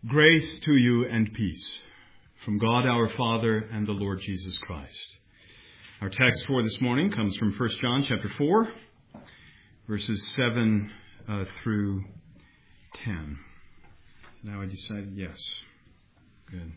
Grace to you and peace from God our Father and the Lord Jesus Christ. Our text for this morning comes from 1 John chapter 4, verses 7 through 10. So now I decided yes. Good.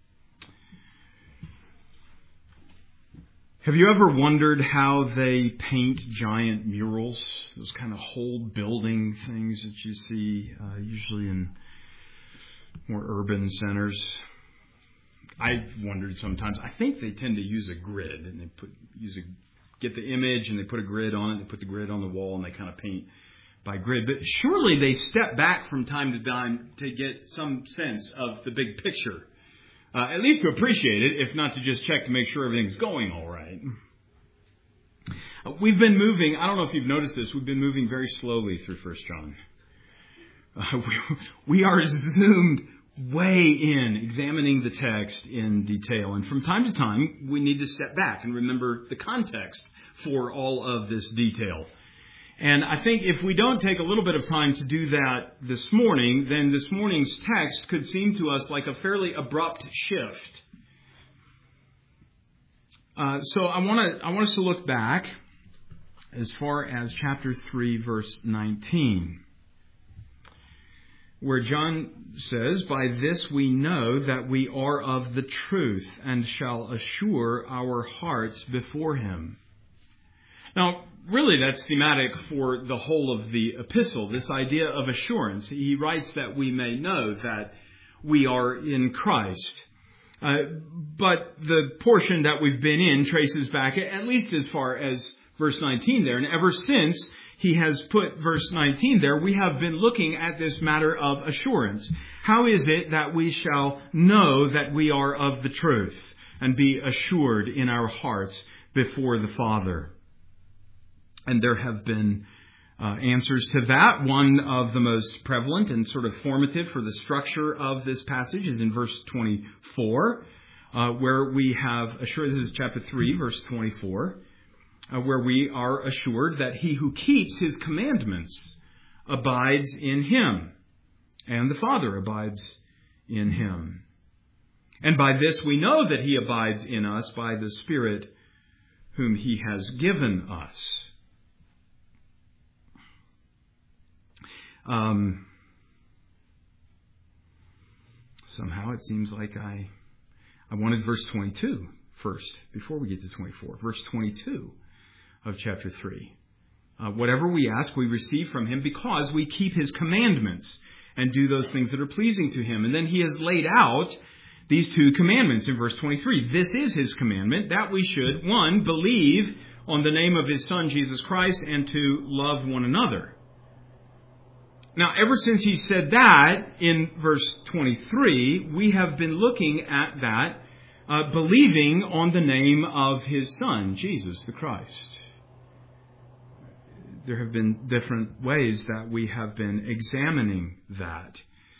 Have you ever wondered how they paint giant murals? Those kind of whole building things that you see usually in more urban centers. I've wondered sometimes. I think they tend to use a grid, and they get the image and they put a grid on it. They put the grid on the wall and they kind of paint by grid. But surely they step back from time to time to get some sense of the big picture, at least to appreciate it, if not to just check to make sure everything's going all right. We've been moving. I don't know if you've noticed this. We've been moving very slowly through 1 John. We are zoomed way in, examining the text in detail. And from time to time, we need to step back and remember the context for all of this detail. And I think if we don't take a little bit of time to do that this morning, then this morning's text could seem to us like a fairly abrupt shift. So I want us to look back as far as chapter 3, verse 19. Where John says, "By this we know that we are of the truth and shall assure our hearts before him." Now, really that's thematic for the whole of the epistle, this idea of assurance. He writes that we may know that we are in Christ. But the portion that we've been in traces back at least as far as verse 19 there. And ever since he has put verse 19 there, we have been looking at this matter of assurance. How is it that we shall know that we are of the truth and be assured in our hearts before the Father? And there have been answers to that. One of the most prevalent and sort of formative for the structure of this passage is in verse 24, where we have assured, this is chapter 3, verse 24, where we are assured that he who keeps his commandments abides in him, and the Father abides in him. And by this we know that he abides in us by the Spirit whom he has given us. Somehow it seems like I wanted verse 22 first, before we get to 24. Verse 22 of chapter 3. Whatever we ask, we receive from him because we keep his commandments and do those things that are pleasing to him. And then he has laid out these two commandments in verse 23. This is his commandment, that we should, 1, believe on the name of his Son, Jesus Christ, and to love one another. Now, ever since he said that in verse 23, we have been looking at that, believing on the name of his Son, Jesus the Christ. There have been different ways that we have been examining that.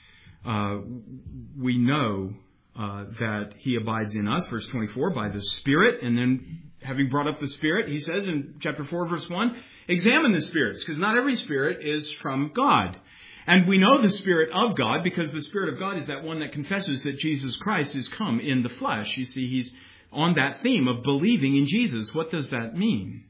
We know that he abides in us, verse 24, by the Spirit. And then, having brought up the Spirit, he says in chapter 4, verse 1, examine the spirits, because not every spirit is from God. And we know the Spirit of God because the Spirit of God is that one that confesses that Jesus Christ is come in the flesh. You see, he's on that theme of believing in Jesus. What does that mean?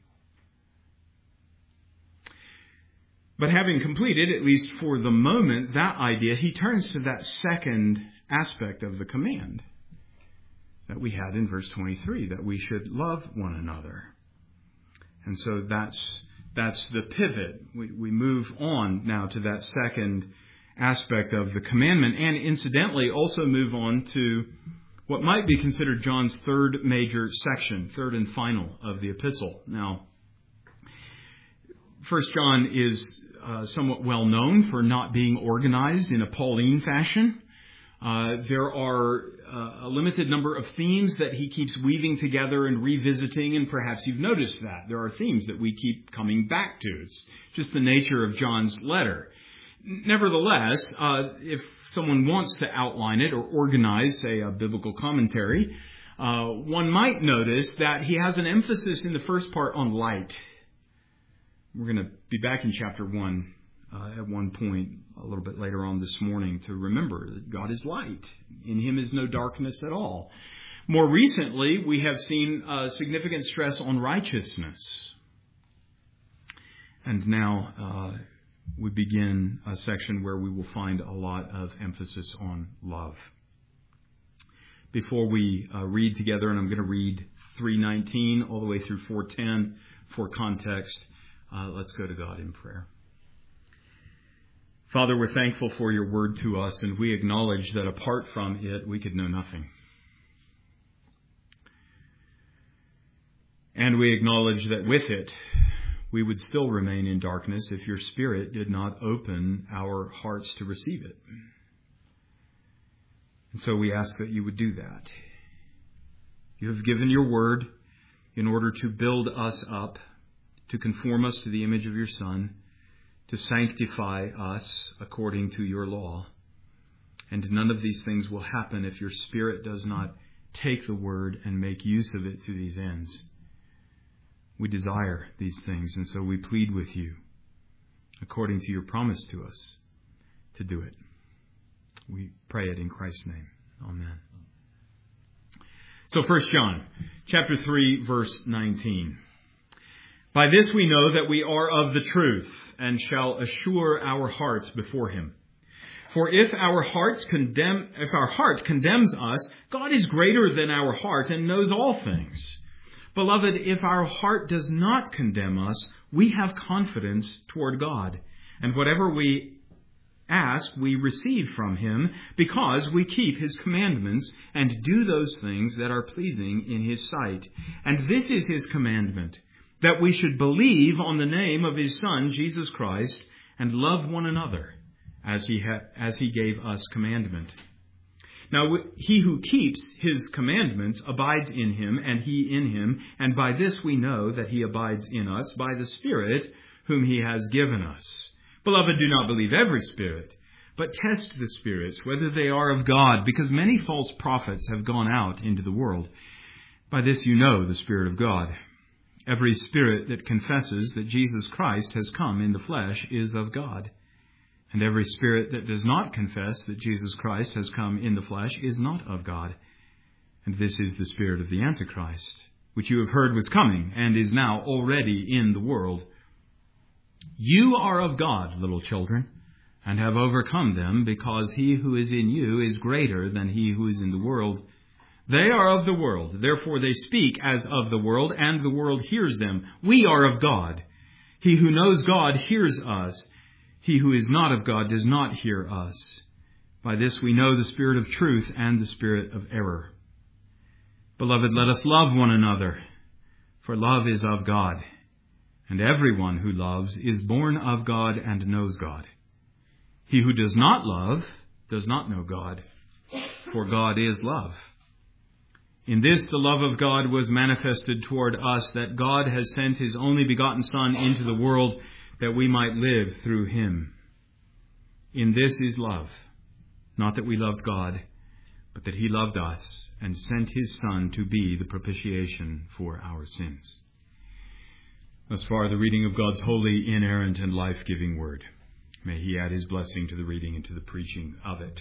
But having completed, at least for the moment, that idea, he turns to that second aspect of the command that we had in verse 23, that we should love one another. And so that's the pivot. We move on now to that second aspect of the commandment, and incidentally also move on to what might be considered John's third major section, third and final of the epistle. Now, 1 John is somewhat well known for not being organized in a Pauline fashion. There are a limited number of themes that he keeps weaving together and revisiting, and perhaps you've noticed that. There are themes that we keep coming back to. It's just the nature of John's letter. Nevertheless, if someone wants to outline it or organize, say, a biblical commentary, one might notice that he has an emphasis in the first part on light. We're going to be back in chapter 1 at one point a little bit later on this morning to remember that God is light. In Him is no darkness at all. More recently, we have seen significant stress on righteousness. And now we begin a section where we will find a lot of emphasis on love. Before we read together, and I'm going to read 3:19 all the way through 4:10 for context, let's go to God in prayer. Father, we're thankful for your word to us, and we acknowledge that apart from it, we could know nothing. And we acknowledge that with it, we would still remain in darkness if your Spirit did not open our hearts to receive it. And so we ask that you would do that. You have given your word in order to build us up, to conform us to the image of your Son, to sanctify us according to your law. And none of these things will happen if your Spirit does not take the word and make use of it to these ends. We desire these things, and so we plead with you, according to your promise to us, to do it. We pray it in Christ's name. Amen. So 1 John, chapter 3, verse 19. By this we know that we are of the truth, and shall assure our hearts before him. For if our heart condemns us, God is greater than our heart and knows all things. Beloved, if our heart does not condemn us, we have confidence toward God. And whatever we ask, we receive from him, because we keep his commandments and do those things that are pleasing in his sight. And this is his commandment, that we should believe on the name of his Son, Jesus Christ, and love one another, as he gave us commandment. Now, he who keeps his commandments abides in him, and he in him, and by this we know that he abides in us, by the Spirit whom he has given us. Beloved, do not believe every spirit, but test the spirits, whether they are of God, because many false prophets have gone out into the world. By this you know the Spirit of God. Every spirit that confesses that Jesus Christ has come in the flesh is of God. And every spirit that does not confess that Jesus Christ has come in the flesh is not of God. And this is the spirit of the Antichrist, which you have heard was coming and is now already in the world. You are of God, little children, and have overcome them, because he who is in you is greater than he who is in the world. They are of the world, therefore they speak as of the world, and the world hears them. We are of God. He who knows God hears us. He who is not of God does not hear us. By this we know the spirit of truth and the spirit of error. Beloved, let us love one another, for love is of God. And everyone who loves is born of God and knows God. He who does not love does not know God, for God is love. In this the love of God was manifested toward us, that God has sent his only begotten Son into the world, that we might live through him. In this is love, not that we loved God, but that he loved us and sent his Son to be the propitiation for our sins. Thus far, the reading of God's holy, inerrant, and life-giving word. May he add his blessing to the reading and to the preaching of it.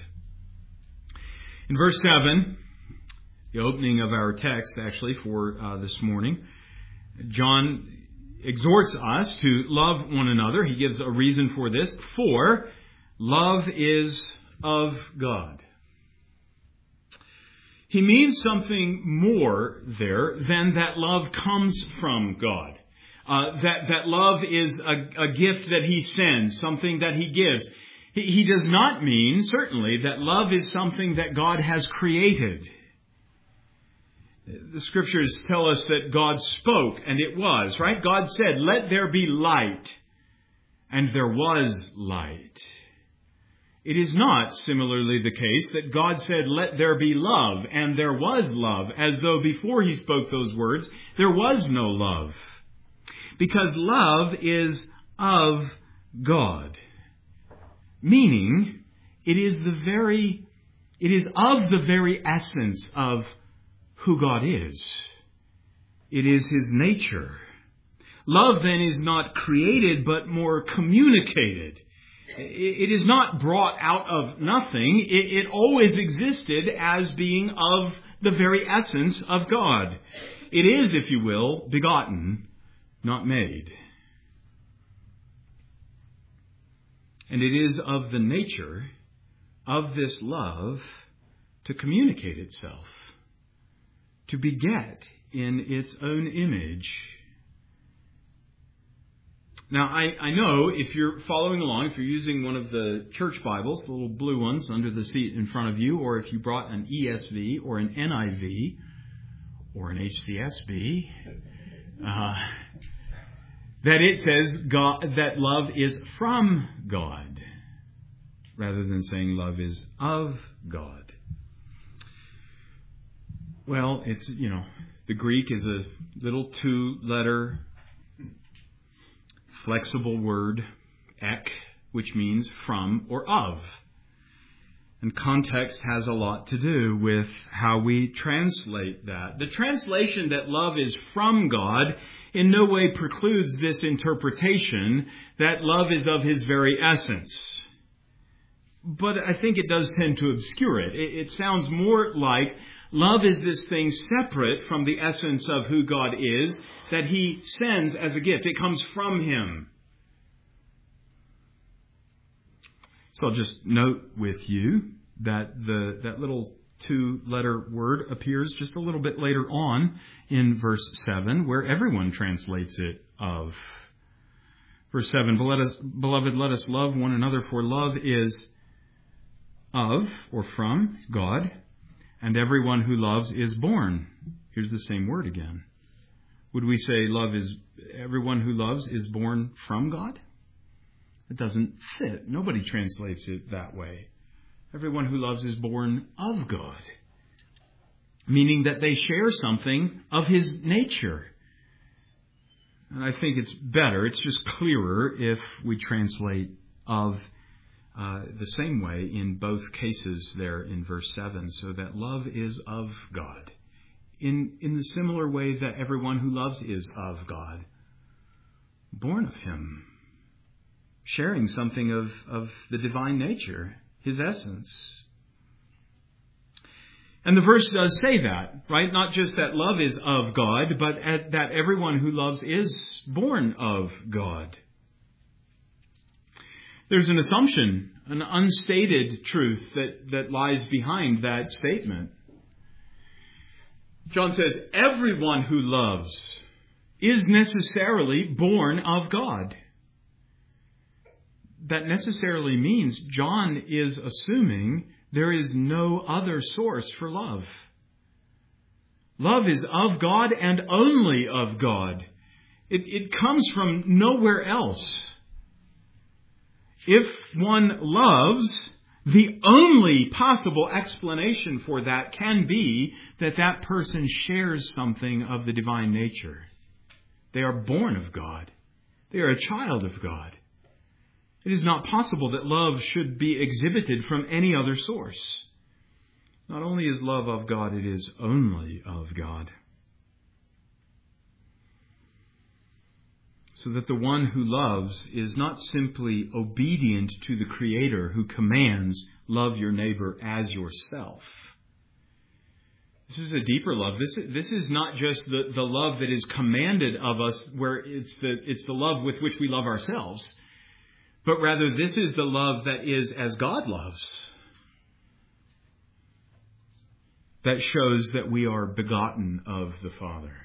In verse 7, the opening of our text, actually, for this morning, John exhorts us to love one another. He gives a reason for this. For love is of God. He means something more there than that love comes from God. That love is a gift that he sends, something that he gives. He does not mean, certainly, that love is something that God has created. The scriptures tell us that God spoke, and it was, right? God said, "Let there be light," and there was light. It is not similarly the case that God said, "Let there be love," and there was love, as though before he spoke those words, there was no love. Because love is of God. Meaning, it is of the very essence of who God is. It is his nature. Love then is not created, but more communicated. It is not brought out of nothing. It always existed as being of the very essence of God. It is, if you will, begotten, not made. And it is of the nature of this love to communicate itself, to beget in its own image. Now, I know if you're following along, if you're using one of the church Bibles, the little blue ones under the seat in front of you, or if you brought an ESV or an NIV or an HCSB, that it says God, that love is from God, rather than saying love is of God. Well, it's, the Greek is a little 2-letter flexible word, ek, which means from or of. And context has a lot to do with how we translate that. The translation that love is from God in no way precludes this interpretation that love is of His very essence. But I think it does tend to obscure it. It sounds more like love is this thing separate from the essence of who God is that He sends as a gift. It comes from Him. So I'll just note with you that that little 2-letter word appears just a little bit later on in verse 7, where everyone translates it of. Verse 7, Beloved, let us love one another, for love is of, or from, God, and everyone who loves is born. Here's the same word again. Would we say everyone who loves is born from God? It doesn't fit. Nobody translates it that way. Everyone who loves is born of God, meaning that they share something of His nature. And I think it's better, it's just clearer if we translate of the same way in both cases there in verse 7, so that love is of God. In the similar way that everyone who loves is of God, born of Him, sharing something of the divine nature, His essence. And the verse does say that, right? Not just that love is of God, but that everyone who loves is born of God. There's an assumption, an unstated truth that lies behind that statement. John says, everyone who loves is necessarily born of God. That necessarily means John is assuming there is no other source for love. Love is of God and only of God. It comes from nowhere else. If one loves, the only possible explanation for that can be that that person shares something of the divine nature. They are born of God. They are a child of God. It is not possible that love should be exhibited from any other source. Not only is love of God, it is only of God. So that the one who loves is not simply obedient to the Creator who commands, love your neighbor as yourself. This is a deeper love. This is not just the love that is commanded of us, where it's the love with which we love ourselves. But rather, this is the love that is as God loves. That shows that we are begotten of the Father.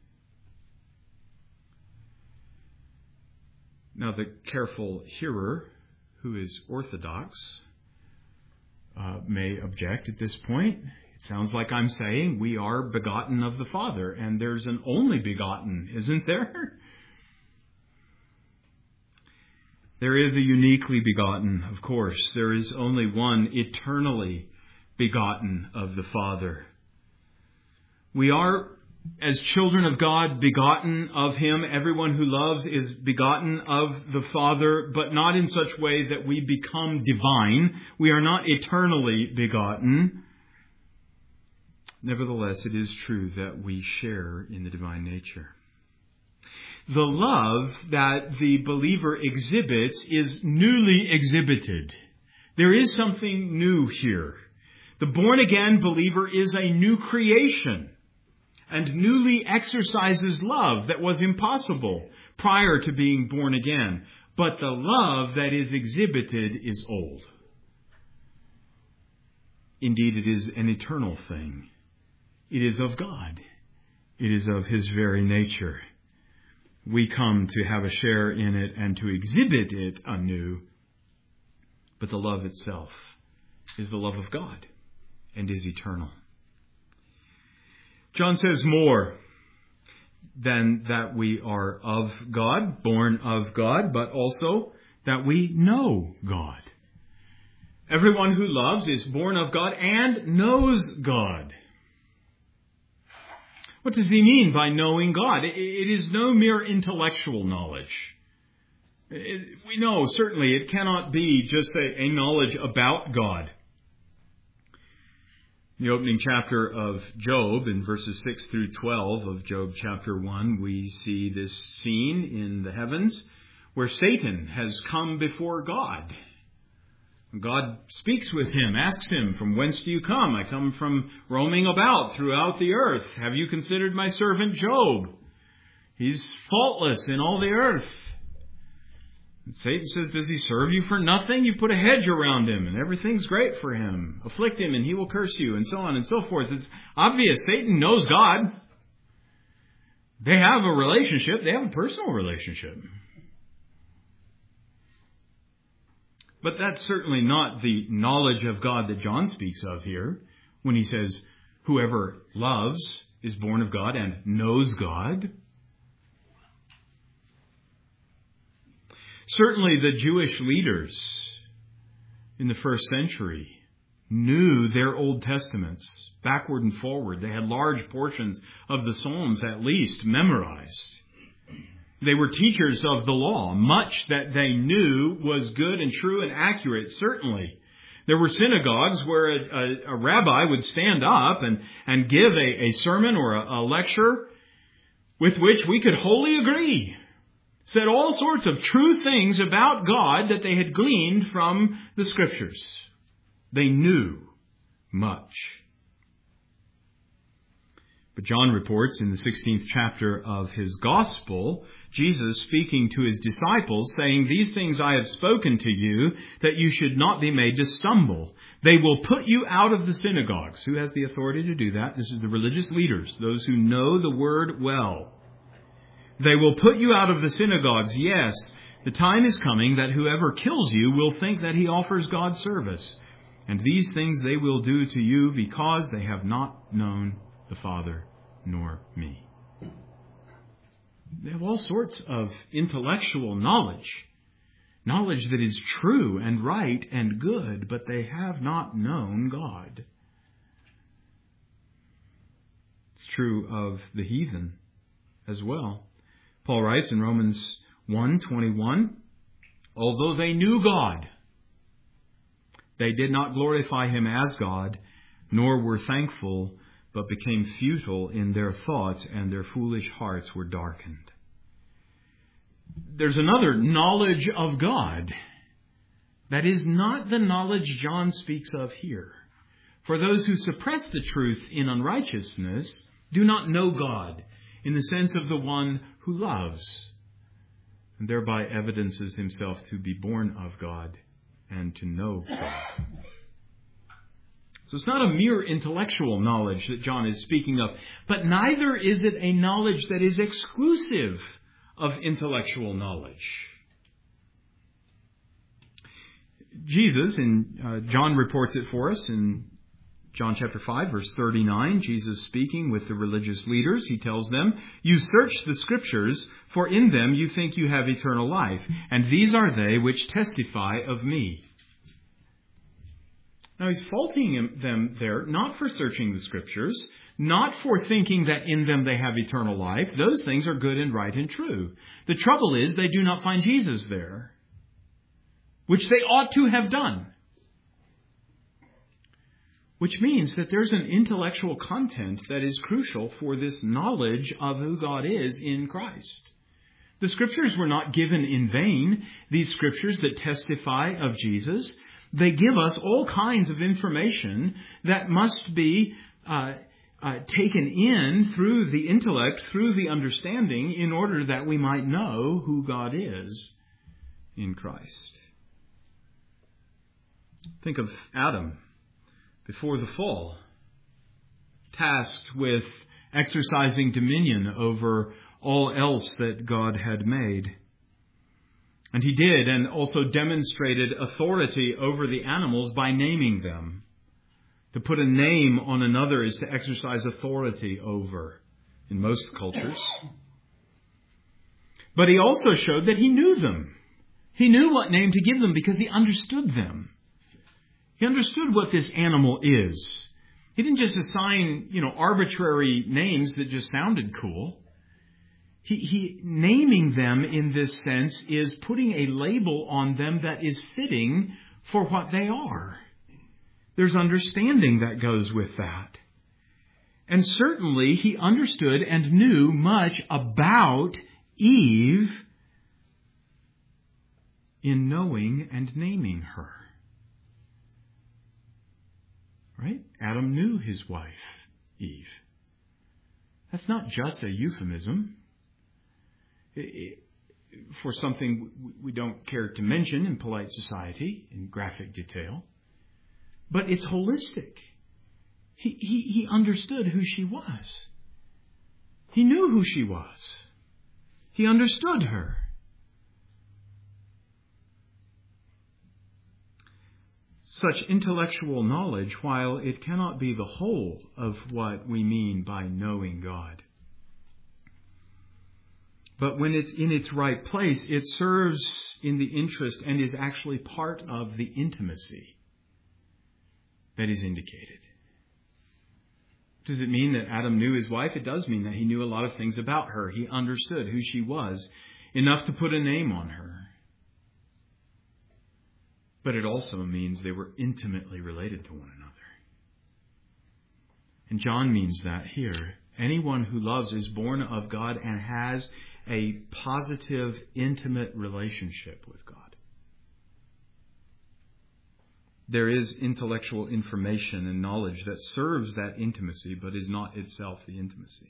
Now, the careful hearer who is orthodox may object at this point. It sounds like I'm saying we are begotten of the Father, and there's an only begotten, isn't there? There is a uniquely begotten, of course. There is only one eternally begotten of the Father. We are, as children of God, begotten of Him. Everyone who loves is begotten of the Father, but not in such way that we become divine. We are not eternally begotten. Nevertheless, it is true that we share in the divine nature. the love that the believer exhibits is newly exhibited. There is something new here. The born-again believer is a new creation and newly exercises love that was impossible prior to being born again. But the love that is exhibited is old. Indeed, it is an eternal thing. It is of God. It is of His very nature. We come to have a share in it and to exhibit it anew. But the love itself is the love of God and is eternal. John says more than that we are of God, born of God, but also that we know God. Everyone who loves is born of God and knows God. What does he mean by knowing God? It is no mere intellectual knowledge. We know, certainly, it cannot be just a knowledge about God. In the opening chapter of Job, in verses 6 through 12 of Job chapter 1, we see this scene in the heavens where Satan has come before God. God speaks with him, asks him, "From whence do you come?" "I come from roaming about throughout the earth. Have you considered my servant Job? He's faultless in all the earth." And Satan says, "Does he serve you for nothing? You put a hedge around him and everything's great for him. Afflict him and he will curse you," and so on and so forth. It's obvious Satan knows God. They have a relationship. They have a personal relationship. But that's certainly not the knowledge of God that John speaks of here when he says, "Whoever loves is born of God and knows God." Certainly the Jewish leaders in the first century knew their Old Testaments backward and forward. They had large portions of the Psalms at least memorized. They were teachers of the law. Much that they knew was good and true and accurate, certainly. There were synagogues where a rabbi would stand up and give a sermon or a lecture with which we could wholly agree. Said all sorts of true things about God that they had gleaned from the Scriptures. They knew much. But John reports in the 16th chapter of his Gospel, Jesus speaking to his disciples, saying, "These things I have spoken to you, that you should not be made to stumble. They will put you out of the synagogues." Who has the authority to do that? This is the religious leaders, those who know the word well. "They will put you out of the synagogues. Yes, the time is coming that whoever kills you will think that he offers God service. And these things they will do to you because they have not known the Father nor me." They have all sorts of intellectual knowledge that is true and right and good, but they have not known God. It's true of the heathen as well. Paul writes in Romans 1:21, "Although they knew God, they did not glorify him as God, nor were thankful, but became futile in their thoughts, and their foolish hearts were darkened." There's another knowledge of God that is not the knowledge John speaks of here. For those who suppress the truth in unrighteousness do not know God in the sense of the one who loves, and thereby evidences himself to be born of God and to know God. So it's not a mere intellectual knowledge that John is speaking of, but neither is it a knowledge that is exclusive of intellectual knowledge. Jesus, John reports it for us in John chapter 5, verse 39, Jesus speaking with the religious leaders, he tells them, "You search the Scriptures, for in them you think you have eternal life, and these are they which testify of me." Now he's faulting them there, not for searching the Scriptures, not for thinking that in them they have eternal life. Those things are good and right and true. The trouble is they do not find Jesus there, which they ought to have done. Which means that there's an intellectual content that is crucial for this knowledge of who God is in Christ. The Scriptures were not given in vain. These Scriptures that testify of Jesus, they give us all kinds of information that must be taken in through the intellect, through the understanding, in order that we might know who God is in Christ. Think of Adam before the fall, tasked with exercising dominion over all else that God had made. And he did, and also demonstrated authority over the animals by naming them. To put a name on another is to exercise authority over in most cultures. But he also showed that he knew them. He knew what name to give them because he understood them. He understood what this animal is. He didn't just assign, arbitrary names that just sounded cool. He naming them in this sense is putting a label on them that is fitting for what they are. There's understanding that goes with that. And certainly he understood and knew much about Eve in knowing and naming her. Right? Adam knew his wife, Eve. That's not just a euphemism for something we don't care to mention in polite society in graphic detail. But it's holistic. He understood who she was. He knew who she was. He understood her. Such intellectual knowledge, while it cannot be the whole of what we mean by knowing God, but when it's in its right place, it serves in the interest and is actually part of the intimacy that is indicated. Does it mean that Adam knew his wife? It does mean that he knew a lot of things about her. He understood who she was, enough to put a name on her. But it also means they were intimately related to one another. And John means that here. Anyone who loves is born of God and has a positive, intimate relationship with God. There is intellectual information and knowledge that serves that intimacy, but is not itself the intimacy.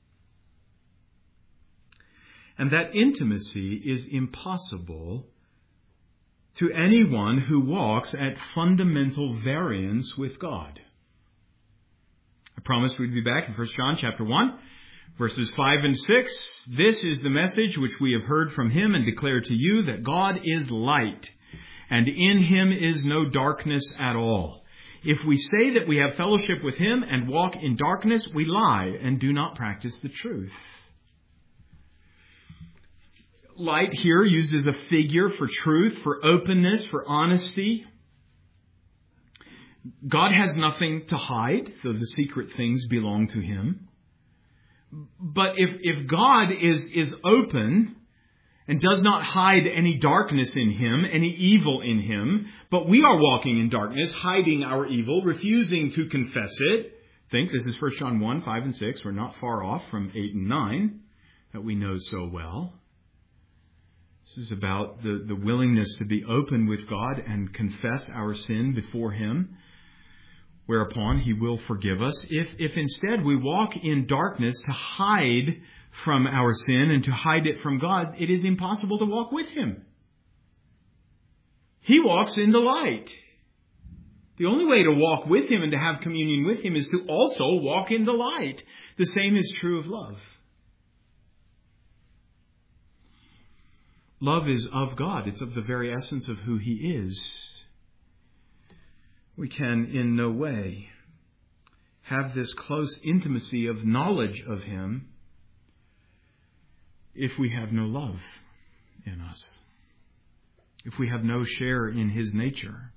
And that intimacy is impossible to anyone who walks at fundamental variance with God. I promised we'd be back in 1 John chapter 1, verses 5 and 6. This is the message which we have heard from him and declare to you, that God is light, and in him is no darkness at all. If we say that we have fellowship with him and walk in darkness, we lie and do not practice the truth. Light here used as a figure for truth, for openness, for honesty. God has nothing to hide, though the secret things belong to him. But if God is open and does not hide any darkness in him, any evil in him, but we are walking in darkness, hiding our evil, refusing to confess it. Think, this is 1 John 1, 5 and 6. We're not far off from 8 and 9 that we know so well. This is about the willingness to be open with God and confess our sin before him, whereupon he will forgive us. If instead we walk in darkness to hide from our sin and to hide it from God, it is impossible to walk with him. He walks in the light. The only way to walk with him and to have communion with him is to also walk in the light. The same is true of love. Love is of God. It's of the very essence of who he is. We can in no way have this close intimacy of knowledge of him if we have no love in us, if we have no share in his nature.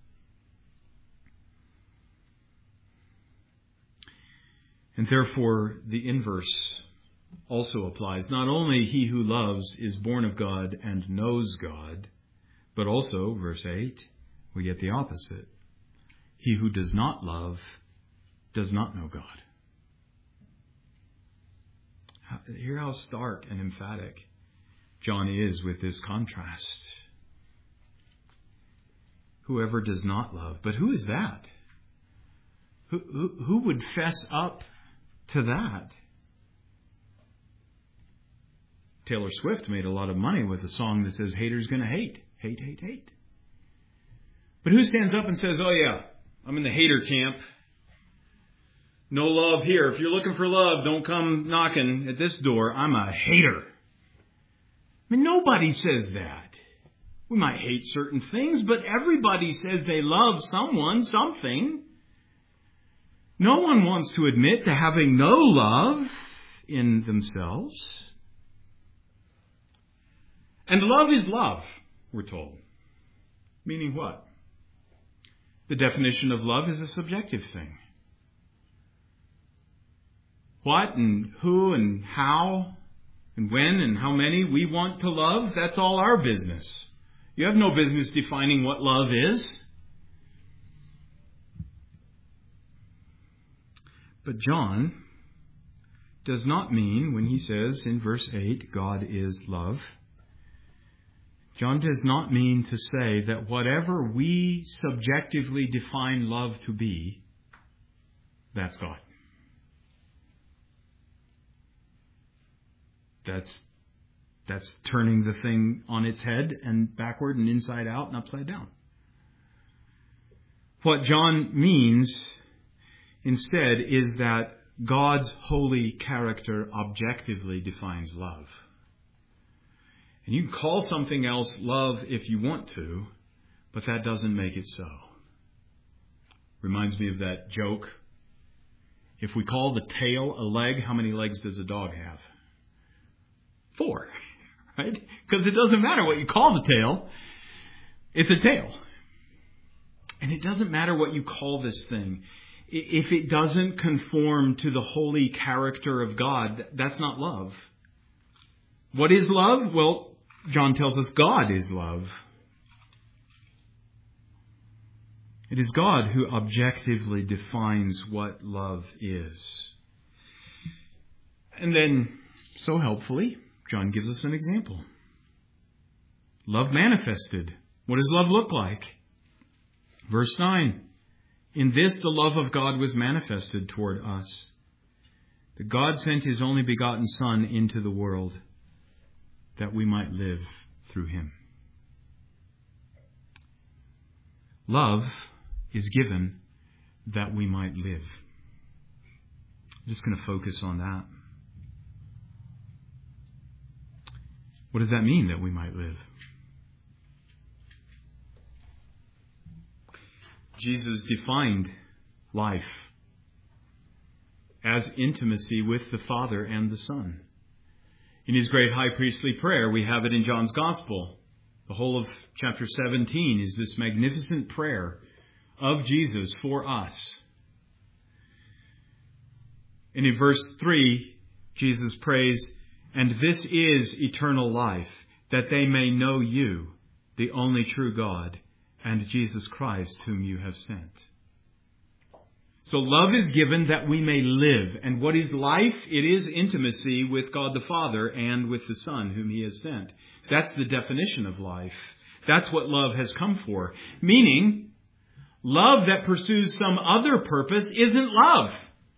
And therefore, the inverse also applies. Not only he who loves is born of God and knows God, but also, verse 8, we get the opposite. He who does not love does not know God. Hear how stark and emphatic John is with this contrast. Whoever does not love. But who is that? Who would fess up to that? Taylor Swift made a lot of money with a song that says, haters gonna hate. Hate, hate, hate. But who stands up and says, oh yeah, I'm in the hater camp. No love here. If you're looking for love, don't come knocking at this door. I'm a hater. I mean, nobody says that. We might hate certain things, but everybody says they love someone, something. No one wants to admit to having no love in themselves. And love is love, we're told. Meaning what? The definition of love is a subjective thing. What and who and how and when and how many we want to love, that's all our business. You have no business defining what love is. But John does not mean, when he says in verse 8, God is love, John does not mean to say that whatever we subjectively define love to be, that's God. That's turning the thing on its head and backward and inside out and upside down. What John means instead is that God's holy character objectively defines love. And you can call something else love if you want to, but that doesn't make it so. Reminds me of that joke. If we call the tail a leg, how many legs does a dog have? 4, right? Because it doesn't matter what you call the tail. It's a tail. And it doesn't matter what you call this thing. If it doesn't conform to the holy character of God, that's not love. What is love? Well, John tells us God is love. It is God who objectively defines what love is. And then, so helpfully, John gives us an example. Love manifested. What does love look like? Verse 9. In this the love of God was manifested toward us, that God sent his only begotten Son into the world, that we might live through him. Love is given that we might live. I'm just going to focus on that. What does that mean, that we might live? Jesus defined life as intimacy with the Father and the Son. In his great high priestly prayer, we have it in John's Gospel. The whole of chapter 17 is this magnificent prayer of Jesus for us. And in verse 3, Jesus prays, and this is eternal life, that they may know you, the only true God, and Jesus Christ, whom you have sent. So love is given that we may live. And what is life? It is intimacy with God the Father and with the Son, whom he has sent. That's the definition of life. That's what love has come for. Meaning, love that pursues some other purpose isn't love.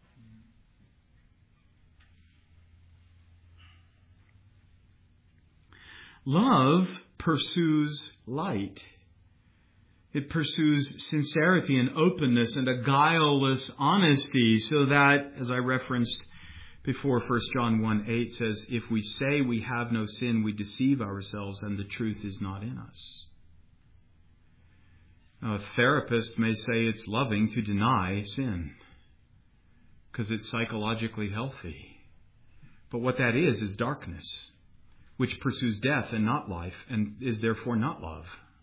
Love pursues light. It pursues sincerity and openness and a guileless honesty, so that, as I referenced before, 1 John 1:8 says, if we say we have no sin, we deceive ourselves and the truth is not in us. Now, a therapist may say it's loving to deny sin because it's psychologically healthy. But what that is darkness, which pursues death and not life, and is therefore not love.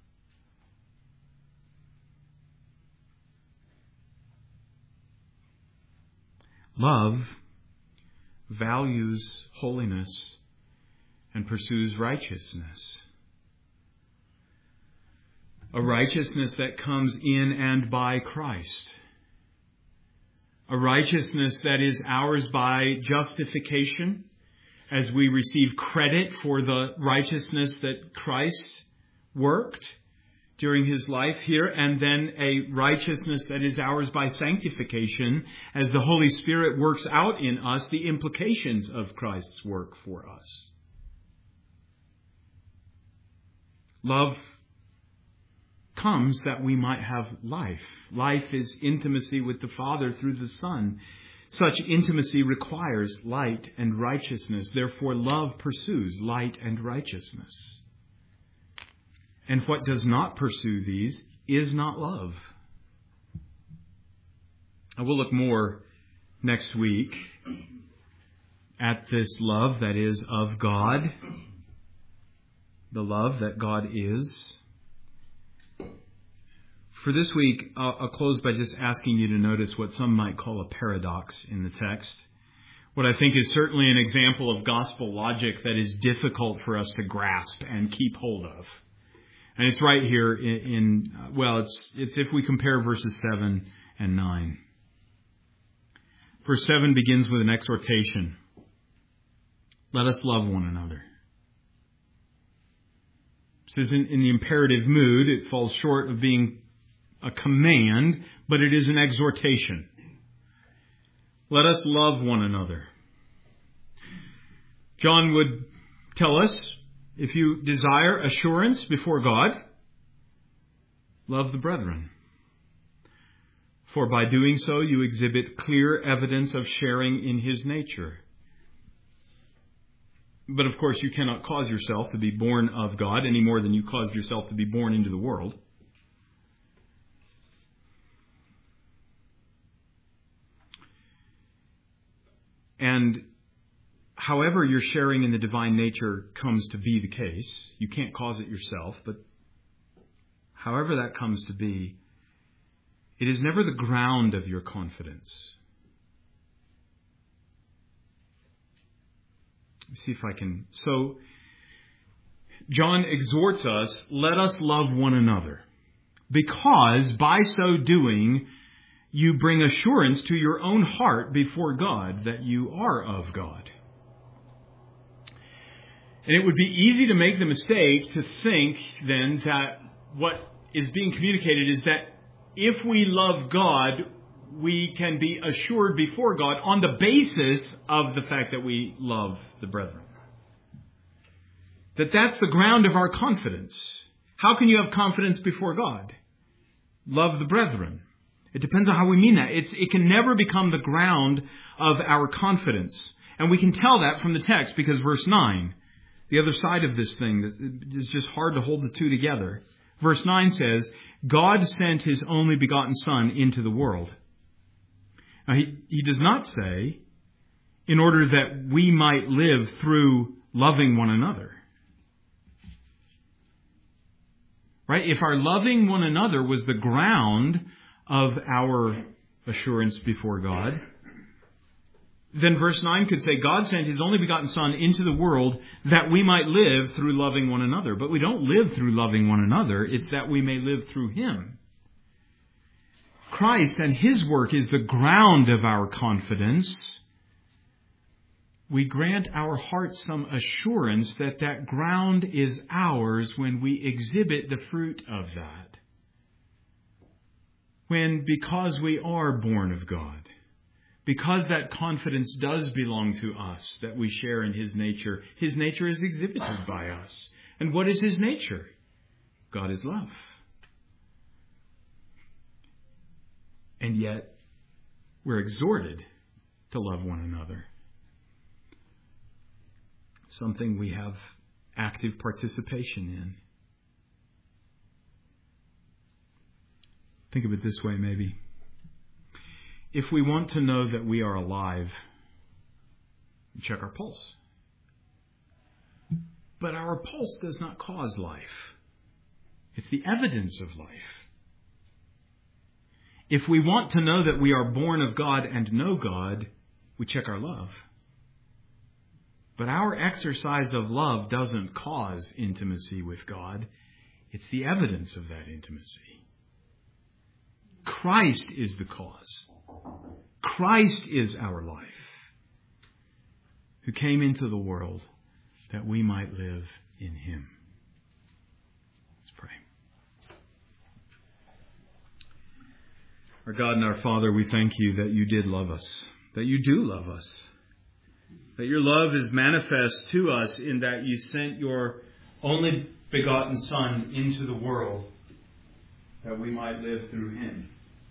Love values holiness and pursues righteousness. A righteousness that comes in and by Christ. A righteousness that is ours by justification as we receive credit for the righteousness that Christ worked during his life here, and then a righteousness that is ours by sanctification as the Holy Spirit works out in us the implications of Christ's work for us. Love comes that we might have life. Life is intimacy with the Father through the Son. Such intimacy requires light and righteousness. Therefore, love pursues light and righteousness. And what does not pursue these is not love. I will look more next week at this love that is of God, the love that God is. For this week, I'll close by just asking you to notice what some might call a paradox in the text. What I think is certainly an example of gospel logic that is difficult for us to grasp and keep hold of. And it's right here it's if we compare verses 7 and 9. Verse 7 begins with an exhortation. Let us love one another. It says in the imperative mood, it falls short of being a command, but it is an exhortation. Let us love one another. John would tell us, if you desire assurance before God, love the brethren. For by doing so, you exhibit clear evidence of sharing in his nature. But of course, you cannot cause yourself to be born of God any more than you caused yourself to be born into the world. And however your sharing in the divine nature comes to be the case, you can't cause it yourself, but however that comes to be, it is never the ground of your confidence. Let me see if I can. So, John exhorts us, let us love one another, because by so doing, you bring assurance to your own heart before God that you are of God. And it would be easy to make the mistake to think then that what is being communicated is that if we love God, we can be assured before God on the basis of the fact that we love the brethren. That's the ground of our confidence. How can you have confidence before God? Love the brethren. It depends on how we mean that. It can never become the ground of our confidence. And we can tell that from the text because verse 9, the other side of this thing, is just hard to hold the two together. Verse 9 says, God sent his only begotten Son into the world. Now, he does not say, in order that we might live through loving one another. Right? If our loving one another was the ground of our assurance before God, then verse 9 could say, God sent his only begotten Son into the world that we might live through loving one another. But we don't live through loving one another. It's that we may live through him. Christ and his work is the ground of our confidence. We grant our hearts some assurance that that ground is ours when we exhibit the fruit of that. When, because we are born of God, because that confidence does belong to us, that we share in his nature is exhibited by us. And what is his nature? God is love. And yet, we're exhorted to love one another. Something we have active participation in. Think of it this way, maybe. If we want to know that we are alive, we check our pulse. But our pulse does not cause life. It's the evidence of life. If we want to know that we are born of God and know God, we check our love. But our exercise of love doesn't cause intimacy with God. It's the evidence of that intimacy. Christ is the cause. Christ is our life. who came into the world that we might live in him. Let's pray. Our God and our Father, we thank you that you did love us, that you do love us, that your love is manifest to us in that you sent your only begotten Son into the world that we might live through him.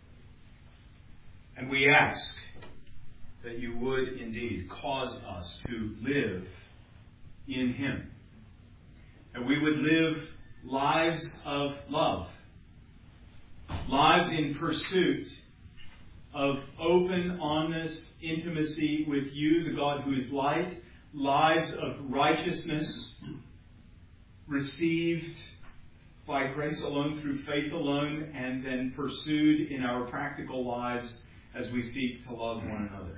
And we ask that you would indeed cause us to live in him. And we would live lives of love, lives in pursuit of open, honest intimacy with you, the God who is light, lives of righteousness received by grace alone, through faith alone, and then pursued in our practical lives as we seek to love one another.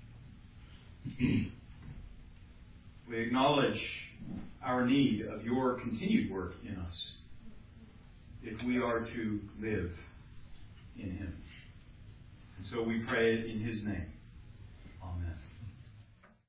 We acknowledge our need of your continued work in us if we are to live in him. And so we pray it in his name. Amen.